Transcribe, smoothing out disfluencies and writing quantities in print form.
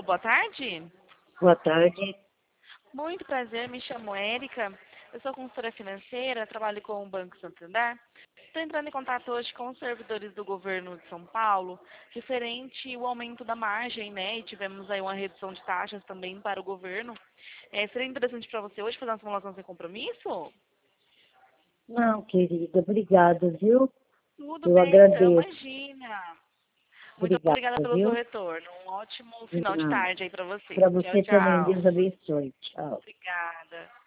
boa tarde. Boa tarde. Muito prazer, me chamo Érica. Eu sou consultora financeira, trabalho com o Banco Santander. Estou entrando em contato hoje com os servidores do governo de São Paulo, referente ao aumento da margem, né? E tivemos aí uma redução de taxas também para o governo. Seria interessante para você hoje fazer uma simulação sem compromisso? Não, querida, obrigada, viu? Tudo Eu bem, então, agradeço. imagina. Muito Obrigada, obrigada pelo seu viu? retorno. Um ótimo De final de nada. tarde aí para você. Para Tchau, você também, tchau. Deus abençoe. Tchau. Obrigada.